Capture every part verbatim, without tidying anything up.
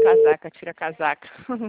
casaca, tira a casaca.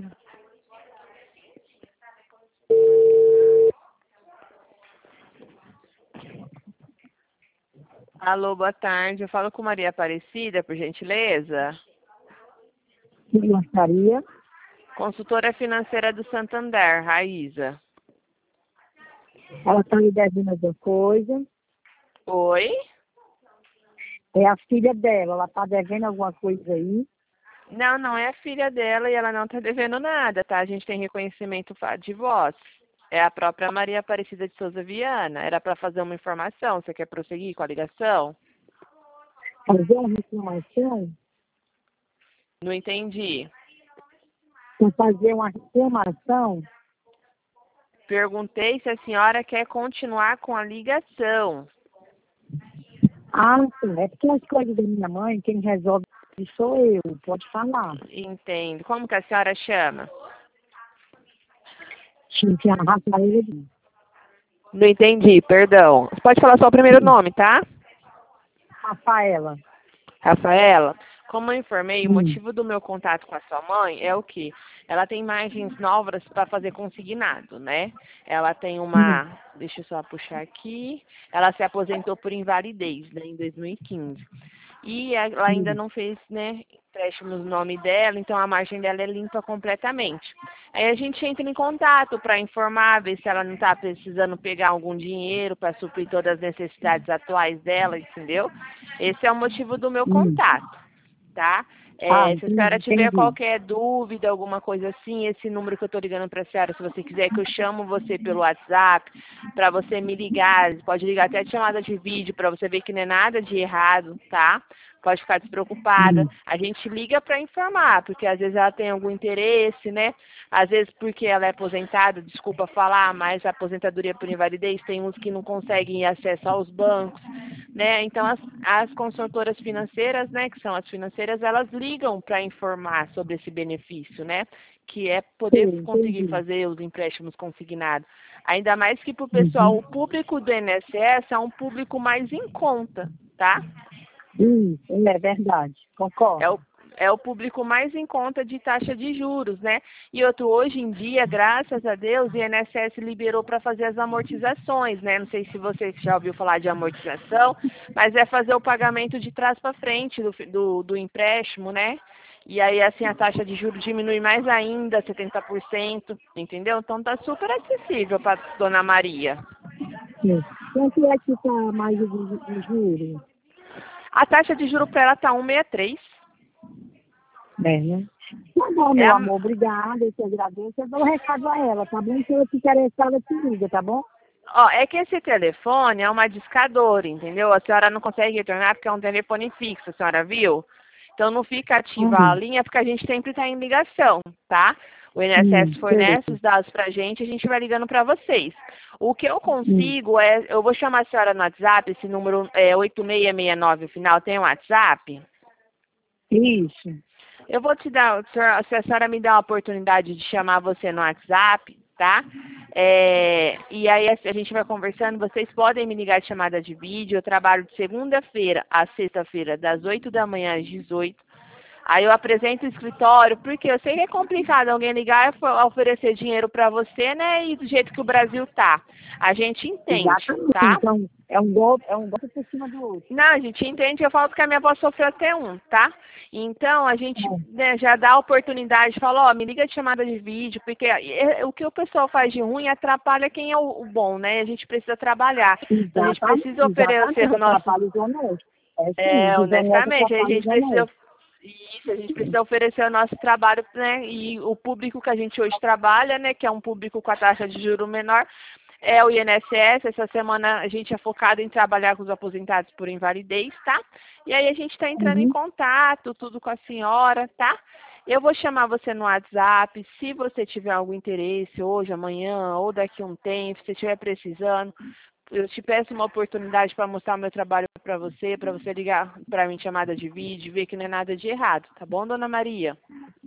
Alô, boa tarde. Eu falo com Maria Aparecida, por gentileza. Que gostaria? Consultora financeira do Santander, Raíza. Ela está me devendo alguma coisa. Oi? É a filha dela, ela está devendo alguma coisa aí. Não, não é a filha dela e ela não está devendo nada, tá? A gente tem reconhecimento de voz. É a própria Maria Aparecida de Souza Viana. Era para fazer uma informação. Você quer prosseguir com a ligação? Fazer uma reclamação? Não entendi. Para fazer uma reclamação? Perguntei se a senhora quer continuar com a ligação. Ah, sim. É porque as coisas da minha mãe, quem resolve sou eu. Pode falar. Entendo. Como que a senhora chama? Tinha a Rafaela. Não entendi, perdão. Você pode falar só o primeiro nome, tá? Rafaela. Rafaela, como eu informei, o Hum. motivo do meu contato com a sua mãe é o quê? Ela tem imagens novas para fazer consignado, né? Ela tem uma, Hum. deixa eu só puxar aqui, ela se aposentou por invalidez, né, em dois mil e quinze. E ela ainda Hum. não fez, né, empréstimo no nome dela, então a margem dela é limpa completamente. Aí a gente entra em contato para informar, ver se ela não está precisando pegar algum dinheiro para suprir todas as necessidades atuais dela, entendeu? Esse é o motivo do meu Hum. contato, tá? Ah, É, se a senhora entendi, tiver entendi. qualquer dúvida, alguma coisa assim, esse número que eu estou ligando para a senhora, se você quiser que eu chamo você pelo WhatsApp, para você me ligar, pode ligar até de chamada de vídeo, para você ver que não é nada de errado, tá? Pode ficar despreocupada. Hum. A gente liga para informar, porque às vezes ela tem algum interesse, né? Às vezes porque ela é aposentada, desculpa falar, mas a aposentadoria por invalidez tem uns que não conseguem acesso aos bancos, né? Então as, as consultoras financeiras, né, que são as financeiras, elas ligam para informar sobre esse benefício, né? Que é poder Sim, conseguir entendi. fazer os empréstimos consignados. Ainda mais que para o pessoal, Uhum. o público do I N S S é um público mais em conta, tá? Isso, é verdade. É o, Concordo. é o público mais em conta de taxa de juros, né? E outro, hoje em dia, graças a Deus, o I N S S liberou para fazer as amortizações, né? Não sei se você já ouviu falar de amortização, mas é fazer o pagamento de trás para frente do, do, do empréstimo, né? E aí, assim, a taxa de juros diminui mais ainda, setenta por cento, entendeu? Então, tá super acessível para Dona Maria. Sim. Quanto é que está mais de, de juros? A taxa de juros para ela tá um vírgula sessenta e três. É, né? Tá bom, É meu a, amor, obrigada, eu te agradeço. Eu dou um recado a ela, tá bom? Se ela te interessar, ela te liga, tá bom? Ó, é que esse telefone é uma discadora, entendeu? A senhora não consegue retornar porque é um telefone fixo, a senhora viu? Então não fica ativa a Hum, linha porque a gente sempre está em ligação, tá? O I N S S hum, sei. fornece os dados pra gente, a gente vai ligando para vocês. O que eu Hum, consigo é, eu vou chamar a senhora no WhatsApp, esse número é oito seis seis nove, o final tem um WhatsApp? isso. Eu vou te dar, se a senhora me dá a oportunidade de chamar você no WhatsApp, tá? É, e aí a gente vai conversando, vocês podem me ligar de chamada de vídeo, eu trabalho de segunda-feira a sexta-feira, das oito da manhã às dezoito. Aí eu apresento o escritório, porque eu sei que é complicado alguém ligar e oferecer dinheiro para você, né? E do jeito que o Brasil tá. A gente entende, Exatamente. tá? Então, é um golpe, é um golpe por cima do outro. Não, a gente entende, eu falo que a minha avó sofreu até um, tá? Então, a gente É, né, já dá a oportunidade, fala, ó, me liga de chamada de vídeo, porque é, é, o que o pessoal faz de ruim atrapalha quem é o, o bom, né? A gente precisa trabalhar. Então, a gente exatamente, precisa oferecer exatamente, o nosso... atrapalha os honestos. É sim, É, os honestos honestamente, a atrapalham os gente precisa... honestos. Isso, a gente precisa oferecer o nosso trabalho, né? E o público que a gente hoje trabalha, né? Que é um público com a taxa de juro menor, é o I N S S. Essa semana a gente é focado em trabalhar com os aposentados por invalidez, tá? E aí a gente está entrando em Uhum. contato, tudo com a senhora, tá? Eu vou chamar você no WhatsApp, se você tiver algum interesse hoje, amanhã ou daqui a um tempo, se você estiver precisando, eu te peço uma oportunidade para mostrar o meu trabalho para você, para você ligar para mim chamada de vídeo, ver que não é nada de errado, tá bom, Dona Maria?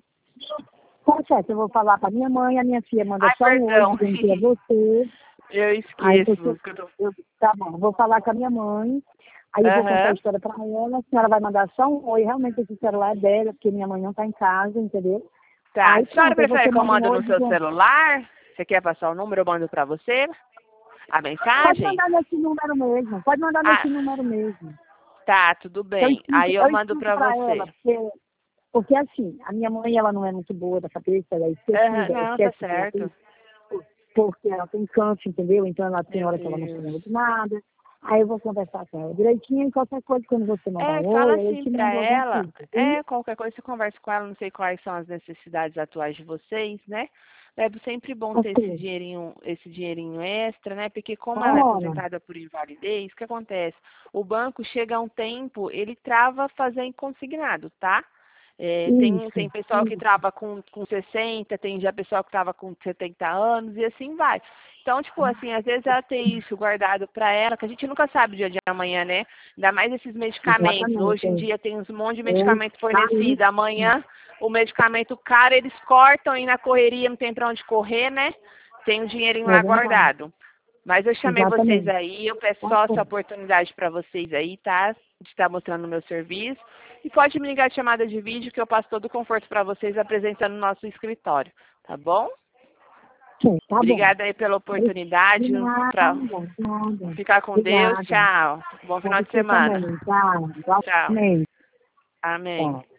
Tá certo, eu vou falar pra minha mãe, a minha filha manda Ai, só um oi perdão. dizendo que é você. Eu Aí esqueço. você, que eu tô- eu, tá bom, vou falar com a minha mãe. Aí eu vou contar a Aham. história para ela, a senhora vai mandar só um oi, realmente esse celular é dela, porque minha mãe não está em casa, entendeu? Tá. Aí A senhora pronto, aí prefere você que eu manda um mando oi no seu dizendo, celular? Você quer passar o número? Eu mando pra você a pode mensagem? mandar nesse número mesmo, pode mandar Ah, nesse número mesmo. tá, tudo Eu bem. explico, Aí eu eu mando explico pra para você. ela, porque, porque assim, a minha mãe, ela não é muito boa da cabeça, ela é Aham, esquecida, não, tá esquece que ela tem, certo. porque ela tem câncer, entendeu? Então ela tem Meu hora que ela não se Deus. lembra de nada. Aí eu vou conversar com ela direitinho, e qualquer coisa, quando você mandar É, um fala oi, aí eu assim te pra mando alguma ela. coisa, viu? É, qualquer coisa você conversa com ela, não sei quais são as necessidades atuais de vocês, né? É sempre bom ter esse Ok. dinheirinho, esse dinheirinho extra, né? Porque como ela é Ora, aposentada por invalidez, o que acontece? O banco chega a um tempo, ele trava fazer em consignado, tá? É, tem, isso, tem pessoal que trava com, com sessenta, tem já pessoal que trava com setenta anos e assim vai. Então, tipo assim, às vezes ela tem isso guardado para ela, que a gente nunca sabe o dia de amanhã, né? Ainda mais esses medicamentos. exatamente. Hoje em É, dia tem uns monte de é, medicamento tá fornecido. isso. Amanhã o medicamento caro eles cortam e na correria não tem para onde correr, né? Tem o dinheirinho É lá verdade. guardado. Mas eu chamei vocês Exatamente. aí, eu peço Tá só essa certo. oportunidade para vocês aí, tá? De estar mostrando o meu serviço. E pode me ligar de chamada de vídeo que eu passo todo o conforto para vocês apresentando o nosso escritório, tá bom? Sim, tá bom. Obrigada aí pela De oportunidade, para nada, de nada. ficar com Deus. Obrigada. Tchau. Bom Pra final de você semana. também, tá? Tchau. Igualmente. Amém. Tá.